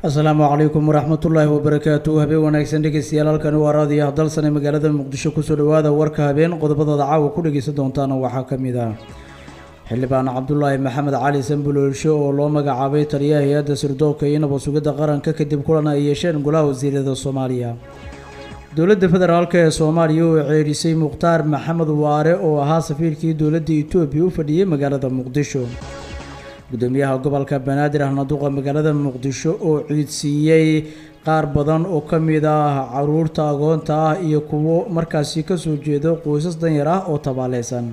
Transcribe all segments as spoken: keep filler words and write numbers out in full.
asalaamu calaykum waraxmatullaahi wabarakaatuh habeen wanaagsan dhegeystayaal halkani waa raadiyo hadalsan ee magaalada muqdisho kusoo dhawaada warka habeen qodobadooda caawa ku dhegeysan doontaana waxaa ka mid ah xildhibaan cabdulaahi maxamed cali sanbuloolsho oo loo magacaabay taliyaha hay-adda sirdoonka iyo nabad sugidda qaranka kadib kulan ay yeesheen golaha wasiirada soomaaliya. dowladda federaalk ee soomaaliya oo ceerisay mukhtaar maxamed waare oo ahaa safiirkii dowladda itoobiya u fadhiyey magaalada muqdisho. gudoomiyaha gobolka banaadir ahna duqa magaalada muqdisho oo ciidsiiyey qaar badan oo ka mid ah caruurta agoonta ah iyo kuwo markaasi kasoo jeedo qoysas danyar ah oo tabaaleysan.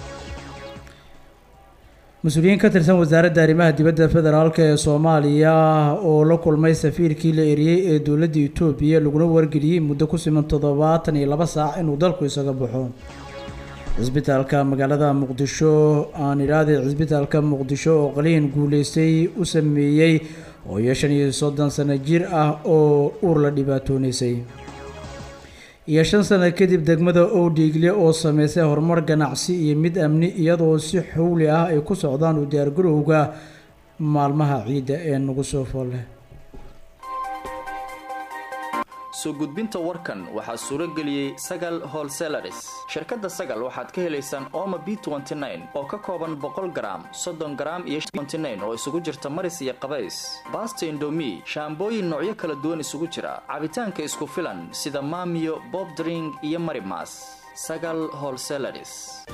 mas-uuliyiin ka tirsan wasaaradda arrimaha dibadda federaalk ee soomaaliya oo la kulmay safiirkii la eriyey ee dowladda itoobiya laguna wargeliyey muddo ku siman toddobaatan iyo laba saac inuu dalku isaga baxo. cisbitaalka magaalada muqdisho aan idhaahday cisbitaalka muqdisho oo qaliin guuleystay u sameeyey oo iyo shan iyo soddon sano jir ah oo uur la dhibaatoonaysay. iyo shan sano kadib degmada owdhiigle oo sameysay horumar ganacsi iyo mid amni iyadoo si xowli ah ay ku socdaan u diyaargarowga maalmaha ciidda ee nagu soo fool leh. soo gudbinta warkan waxaa suuro geliyey Sagal Wholesalers. shirkadda Sagal waxaad ka helaysaan Omo B twenty nine oo ka kooban boqol garaam, soddon garaam iyo twenty nine oo isugu jirta maris iyo qabays. Basta Indomie, shaambooyin noocyo kala duwan isugu jira, cabitaanka isku filan sida Maamiyo, Bob Drink iyo Marimas. Sagal Wholesalers.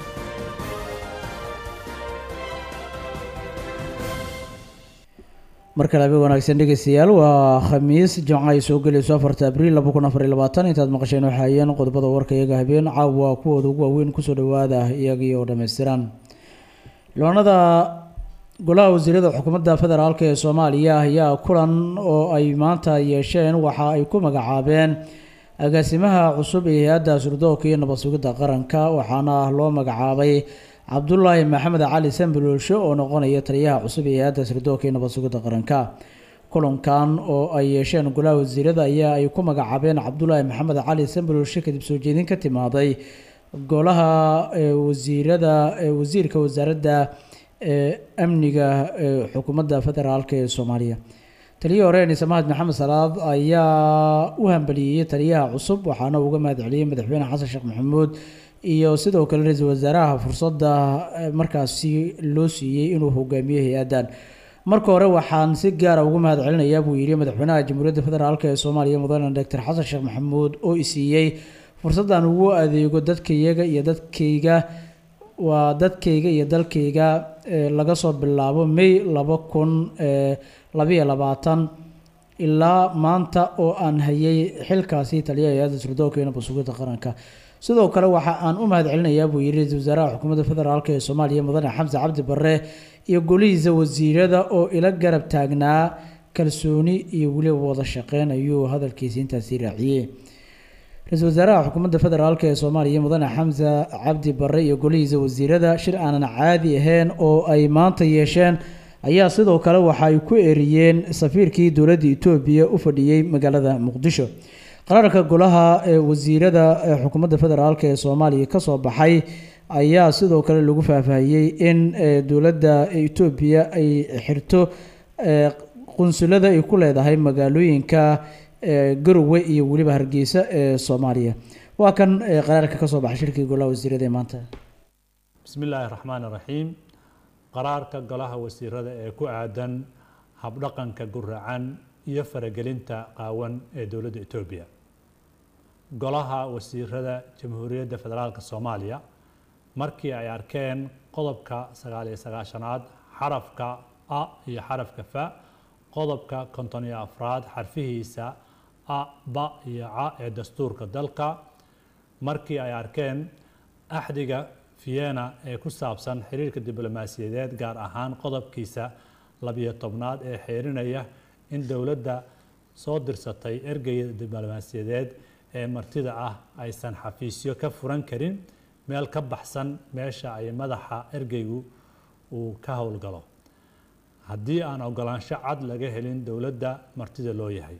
markale habeen wanaagsan dhegeystayaal waa khamiis jimco ay soo gelayso afarta abriil laba kun afar iyo labaatan intaad maqasheen waxaa ayeen qodobada warka iyaga habeen caawa kuwooda ugu waaweyn kusoo dhawaada iyagii oo dhammaystiran. loonada golaha wasiirada xukuumadda federaalk ee soomaaliya ayaa kulan oo ay maanta yeesheen waxa ay ku magacaabeen agaasimaha cusub ee hay-adda sirdoonka iyo nabad sugidda qaranka waxaana loo magacaabay cabdulaahi maxamed cali sanbuloolsho oo noqonaya taliyaha cusub ee hay-adda sirdoonka iyo nabad sugidda qaranka. kulankan oo ay yeesheen golaha wasiirada ayaa ay ku magacaabeen cabdulaahi maxamed cali sanbuloolsho kadib soo jeedin ka timaaday golaha wasiirada wasiirka wasaaradda amniga xukuumadda federaalk ee soomaaliya. taliyihii hore nisamahad maxamed salaad ayaa u hambaliyey taliyaha cusub waxaana uga mahad celiyey madaxweyne xasan sheekh maxamuud iyo sidoo kale ra-iisul wasaaraha fursadda markaasi loo siiyey inuu hogaamiyo hay-addan. marka hore waxaan si gaara ugu mahad celinayaa buu yidhi madaxweynaha jamhuuriyadda federaalk ee soomaaliya mudane doctor xasan sheekh maxamuud oo i siiyey fursaddan ugu adeego dadkayaga iyo dadkayga waa dadkayga iyo dalkayga laga soo bilaabo may laba kun labayo labaatan ilaa maanta oo aan hayay xilkaasi taliyaha hay-adda sirdoonka iyo nabad sugidda qaranka. sidoo kale waxa aan u mahad celinayaa buu yidhi ra-iisul wasaaraha xukuumadda federaalk ee soomaaliya mudane xamse cabdi barre iyo golihiisa wasiirada oo ila garab taagnaa kalsooni iyo weliba wada shaqeyn ayuu hadalkiisa intaasi raaciyey. ra-iisul wasaaraha xukuumadda federaalk ee soomaaliya mudane xamse cabdi barre iyo golihiisa wasiirada shir aanan caadi ahayn oo ay maanta yeesheen ayaa sidoo kale waxa ay ku eriyeen safiirkii dowladda itoobiya u fadhiyey magaalada muqdisho. qaraarka golaha ee wasiirada ee xukuumadda federaalk ee soomaaliya kasoo baxay ayaa sidoo kale lagu faahfaahiyey in dowladda itoobiya ay xirto qunsulada ay ku leedahay magaalooyinka garowe iyo weliba hargeysa ee soomaaliya. waa kan qaraarka kasoo baxay shirkii golaha wasiirada ee maanta. bismi illaahi raxmaan raxiim. qaraarka golaha wasiirada ee ku aadan habdhaqanka guracan iyo faragelinta qaawan ee dowladda Itoobiya. golaha wasiirada jamhuuriyadda federaalka Soomaaliya markii ay arkeen qodobka sagaal iyo sagaashanaad xarafka a iyo xarafka fa qodobka konton iyo afraad xarfihiisa a ba iyo ca ee dastuurka dalka markii ay arkeen axdiga Vienna ee ku saabsan xiriirka diblomaasiyadeed gaar ahaan qodobkiisa labiyo tobnaad ee xeerinaya in dowladda soo dirsatay ergeyda diblomaasiyadeed ee martida ah aysan xafiisyo ka furan karin meel ka baxsan meesha ay madaxa ergeygu uu ka howlgalo haddii aan ogolaansho cad laga helin dowladda martida loo yahay.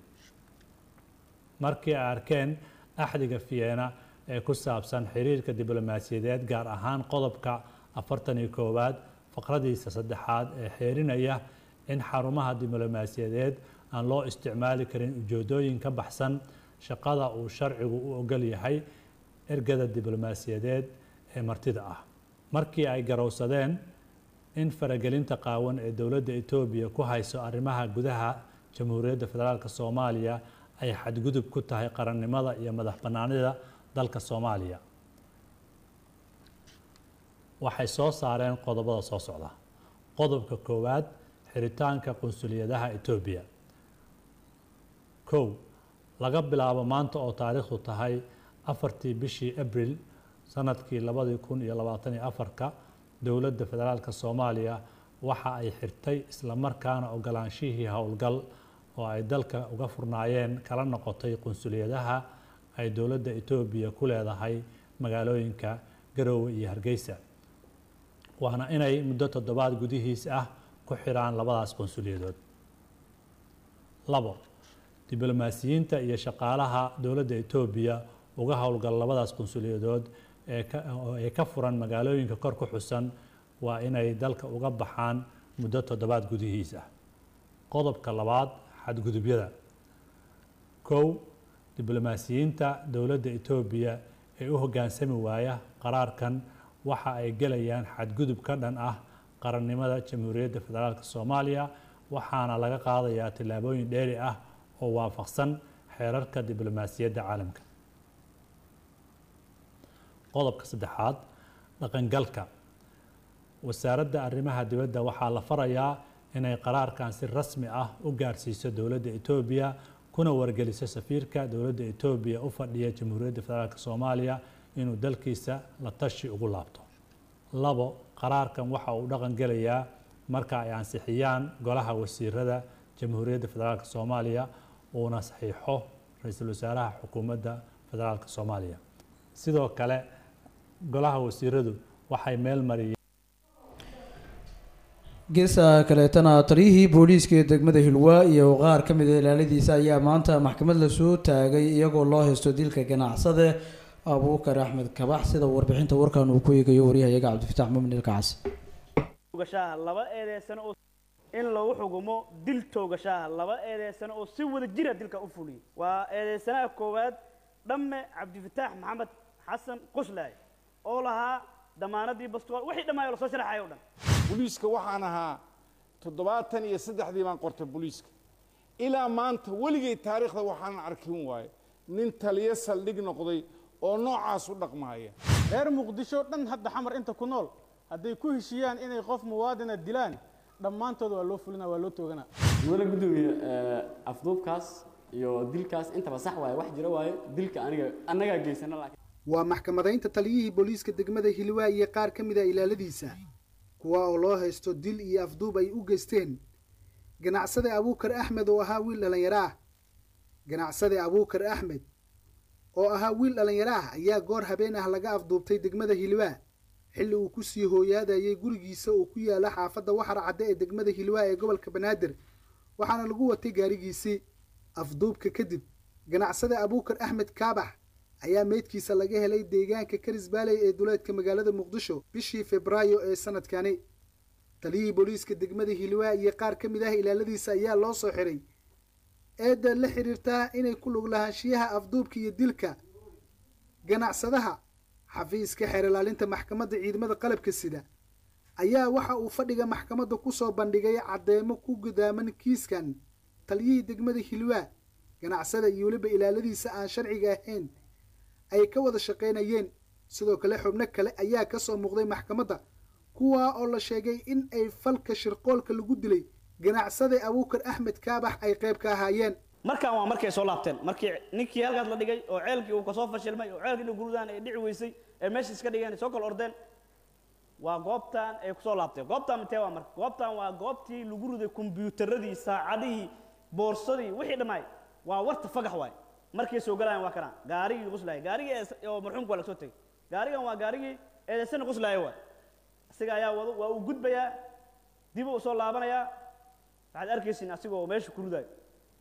markii ay arkeen axdiga Vienna ee ku saabsan xiriirka diblomaasiyadeed gaar ahaan qodobka afartan iyo koowaad faqradiisa saddexaad ee xeerinaya in xarumaha diblomaasiyadeed aan loo isticmaali karin ujeedooyin ka baxsan shaqada uu sharcigu u ogol yahay ergada diblomaasiyadeed ee martida ah. markii ay garowsadeen in faragelinta qaawan ee dowladda Itoobiya ku hayso arrimaha gudaha Jamhuuriyadda Federaalka Soomaaliya ay xadgudub ku tahay qarannimada iyo madax-bannaanida dalka Soomaaliya, waxay soo saareen qodobada soo socda. qodobka koowaad, xiritaanka qunsuliyadaha Itoobiya. kow, laga bilaabo maanta oo taariikhdu tahay afartii bishii Abriil sanadkii labadi kun iyo labaatan iyo afarka, dowladda federaalka Soomaaliya waxa ay xirtay isla markaana ogolaanshihii howlgal oo ay dalka uga furnaayeen kala noqotay qunsuliyadaha ay dowladda Itoobiya ku leedahay magaalooyinka Garowe iyo Hargeysa, waana inay muddo toddobaad gudihiis ah ku xiraan labadaas qunsuliyadood. labo, diblomaasiyiinta iyo shaqaalaha dowladda Itoobiya uga howlgal labadaas qunsuliyadood ee ka furan magaalooyinka kor ku xusan waa inay dalka uga baxaan muddo toddobaad gudihiis ah. qodobka labaad, xadgudubyada. kow, diblomaasiyiinta dowladda Itoobiya ee u hoggaansami waaya qaraarkan waxa ay gelayaan xadgudub ka dhan ah qarannimada Jamhuuriyadda Federaalka Soomaaliya, waxaana laga qaadayaa tillaabooyin dheeri ah oo waafaqsan xeerarka diblomaasiyadda caalamka. qodobka saddexaad, dhaqangalka. wasaaradda arrimaha dibadda waxaa la farayaa inay qaraarkan si rasmi ah u gaarsiiso dowladda Itoobiya kuna wargeliso safiirka dowladda Itoobiya u fadhiya Jamhuuriyadda Federaalka Soomaaliya inuu dalkiisa la tashi ugu laabto. labo, qaraarkan waxa uu dhaqan gelayaa marka ay ansixiyaan golaha wasiirada Jamhuuriyadda Federaalka Soomaaliya uuna saxiixo ra'iisul wasaaraha xukuumadda Federaalka Soomaaliya. sidoo kale golaha wasiiradu waxay meel mariyeen geesa kaleetana taliyihii booliiska ee degmada Hilwaa iyo qaar ka mid ah ilaaladiisa ayaa maanta maxkamad la soo taagay iyagoo loo haysto dilka ganacsade Abuukar Axmed Kabax, sida warbixinta warkan uu ku eegayo wariyahayaga Cabdifataax Muumin Ilkaas. toogashaha laba eedeysan oo in lagu xukumo dil toogashaha laba eedeysan oo si wada jira dilka u fuliyay. waa eedeysanaha koowaad dhamme Cabdifataax Maxamed Xasan Qoslay oo lahaa damaanadii bastool wixii dhammaay soo sharaxay oo dhan. booliiska waxaan ahaa toddobaatan iyo saddexdii baan qortay booliiska ilaa maanta weligay taariikhda waxaan arkin waaye nin taliye saldhig noqday oo noocaas u dhaqmaaya. reer Muqdisho dhan hadda xamar inta ku nool hadday ku heshiyaan inay qof muwaadina dilaan dhammaantood waa loo fulina waa loo toogana. wala gudoomiye afduubkaas iyo dilkaas intaba sax waaye wax jira waaye dilka aniga anaga geysana laakiin waa maxkamadaynta taliyihii booliiska degmada Hilwaa iyo qaar ka mid ah ilaaladiisa kuwa oo loo haysto dil iyo afduub ay u geysteen ganacsade Abuukar Axmed oo ahaa wiil dhalinyaro ah. ganacsade Abuukar Axmed oo ahaa wiil dhalinyaro ah ayaa goor habeen ah laga afduubtay degmada Hilwaa xilli uu ku sii hooyaadayay gurigiisa oo ku yaala xaafadda Waxar Cadde ee degmada Hilwaa ee gobolka Banaadir, waxaana lagu watay gaarigiisii. afduubka kadib ganacsade Abuukar Axmed Kabax ayaa meydkiisa laga helay deegaanka Karis Baaley ee duleedka magaalada Muqdisho bishii Febraayo ee sanadkani. taliyihii booliiska degmada Hilwaa iyo qaar ka mid ah ilaaladiisa ayaa loo soo xiray eedda la xiriirta inay ku lug lahaanshiyaha afduubka iyo dilka ganacsadaha. xafiiska xeer ilaalinta maxkamadda ciidamada qalabka sida ayaa waxa uu fadhiga maxkamadda ku soo bandhigay cadeymo ku gudaaman kiiskan. taliyihii degmada Hilwaa, ganacsada iyo weliba ilaaladiisa aan sharciga ahayn ay ka wada shaqeynayeen. sidoo kale xubno kale ayaa ka soo muuqday maxkamadda kuwa oo la sheegay in ay falka shirqoolka lagu dilay ganacsade Abuukar Axmed Kabax ay qayb ka ahaayeen. markaan waa markay soo laabteen markii ninkii halkaas la dhigay oo ceelkii uu ka soo fashilmay oo ceelkii gurudaan ay dhici weysay ee meesha iska dhigeen soo kala ordeen waa goobtan ay ku soo laabteen. goobtan intee waa marka goobtan waa goobtii lagu ruday kombiyuutarradii, saacadihii, boorsadii, wixii dhammaay waa warta fagax waay. markay soo galayaan waa kana gaarigii Qoslay, gaarigii oo marxuumku la soo tagay. gaarigan waa gaarigii eedeysana Qoslay waay. asiga ayaa wado waa uu gudbayaa dib u soo laabanayaa. waxaad arkaysiin asigoo meesha ku ruday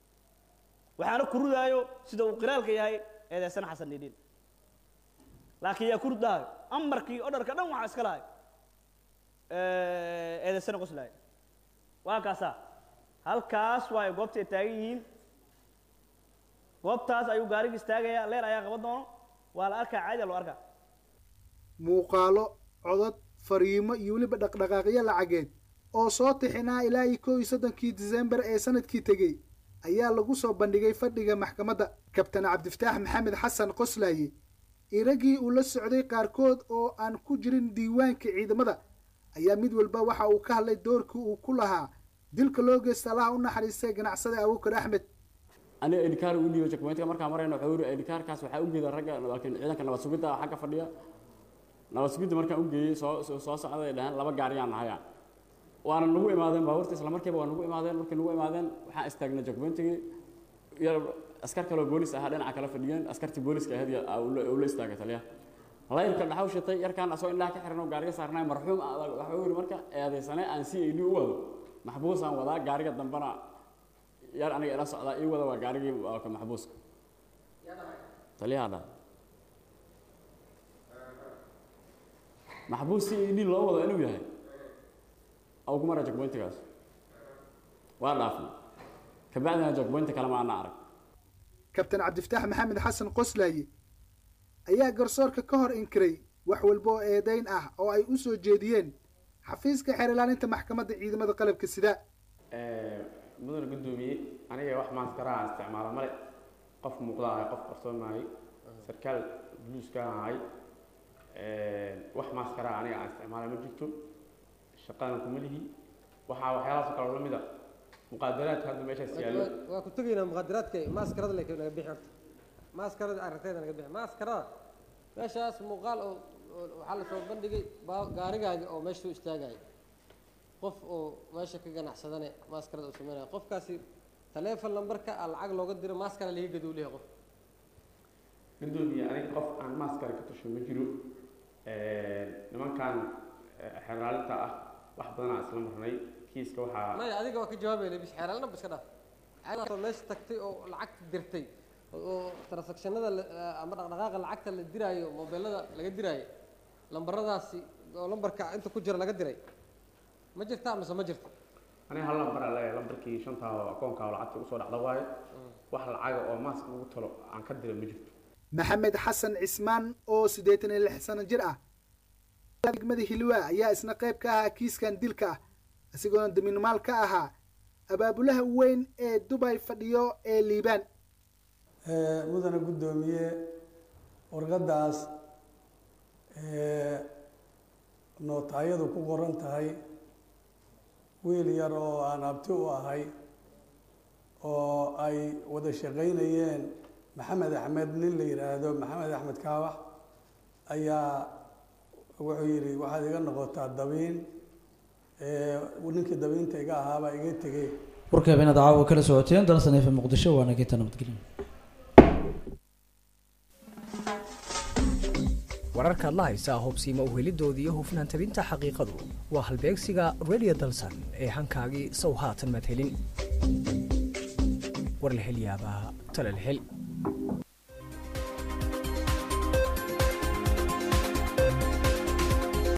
waxaana ku rudaayo sida uu qiraalka yahay eedeysana Xasan Diidin, laakiin yaa ku rudahay amarkii orderka dhan waxa iska lahay ee eedeysana Qoslay. waa kaasa halkaas waayo goobta ay taagan yihiin goobtaas ayuu gaariga istaagayaa leer ayaa qaban doono waa la arkaa caadi loo arkaa muuqaalo codod fariimo iyo weliba dhaqdhaqaaqyo lacageed oo soo tixinaa ilaa iyo kow iyo soddonkii disembar ee sanadkii tegey ayaa lagu soo bandhigay fadhiga maxkamadda kabtan cabdifataax maxamed xasan qoslaaye iyo raggii uu la socday qaarkood oo aan ku jirin diiwaanka ciidamada ayaa mid walba waxa uu ka hadlay doorkii uu ku lahaa dilka loo geysta allaha u naxariistay ganacsada abuukar axmed aniga edhikaar u dhiibo checkpointka markaan marayna wuxuu yidhi edhikaarkaas waxaa u geeda ragga laakiin ciidanka nabad sugidda xagga fadhiya nabad sugidda markaan u geeyey soo soo socday dhahan laba gaariyaan nahaya waana nagu imaadeen baabuurta isla markiiba waa nagu imaadeen markii nagu imaadeen waxaan istaagnay checkpointigii yar askar kaloo boolis ahaa dhinaca kala fadhiyeen askartii booliska ahayd uu la istaagay taliya layrka dhaxaw shatay yarkaan asoo indhaha ka xiran oo gaariga saarnay marxuum waxa uu yidhi marka eedaysane aan c a d u wado maxbuus aan wadaa gaariga dambana yar aniga ila socdaa ii wada waa gaarigii ka maxbuuska taliyaha dhaa maxbuus c a d loo wado inuu yahay أو كمرة جاكبوينت كاس ولا عفوا كبعدنا جاكبوينت كلام عنا عرق كابتن عبد الفتاح محمد حسن قسلاي أيها قرصور كهر إنكري وحول بو إيدين أه أو أي أسو جديين حفيز كحيرلان أنت محكمة عيد ماذا قلب كالسداء مدن قدومي أنا واحد ما أذكرها استعمال ملك قف مقلاع قف قرصون معي سركال بلوس كان هاي واحد ما أذكرها أنا استعمال مجلتو شقانا كمله وحا وحيالا سكر ولمدا مقادرات هذا ماشي سيالو وكنت تجينا مقادرات كي ما سكرت لك انا بيع ما سكرت عرفتين انا بيع ما سكرت ماشاس مقال وحل سو بندقي غاريغاغي او ماشي استاغاي قف او ماشي كغنacsadane ما سكرت او سمينا قف كاسي تليفون نمبرك العق لوغا دير ما سكر لي غدو ليه قف غدومي انا قف ان ما سكر كتشو ما جيرو ee niman kan xiraalinta ah wax badan aan isla marnay kiiska waxa ma adiga waa ka jawaabayay bis xiraalna bis ka dhaaf ayna meesha tagtay oo lacag dirtay oo transactionada ama dhaqdhaqaaqa lacagta la diraayo mobilada laga diraayo lambaradaasi oo lambarka inta ku jira laga diray ma jirtaa mise ma jirto aniga hal lambar la lambarkii shanta akoonka lacagta u soo dhacda waaye wax lacag oo maas lagu talo aan ka diray ma jirto maxamed xasan cismaan oo siddeetan iyo lix sano jir ah degmada Hilwaa ayaa isna qayb ka ah kiiskan dilka ah asigoo damiinmaal ka ahaa abaabulaha weyn ee Dubai fadhiyo ee Liibaan ee mudana gudoomiye warqadaas ee nootayadu ku qoran tahay wiil yar oo aan abti u ahay oo ay wada shaqeynayeen maxamed axmed nin la yiraahdo maxamed axmed kaawax ayaa wuxuu yiri waxaad iga noqotaa dabiin ee ninkii dabiinta iga ahaaba iga tagay warka been dacwo kala socoteen dalsan ee Muqdisho waana ka tanabadgelin wararka la haysa hubsiima u helidoodii iyo hufnaan tabinta xaqiiqadu waa halbeegsiga radio dalsan ee hankaagii soo haatan mad helin war la heliyaaba tala la hel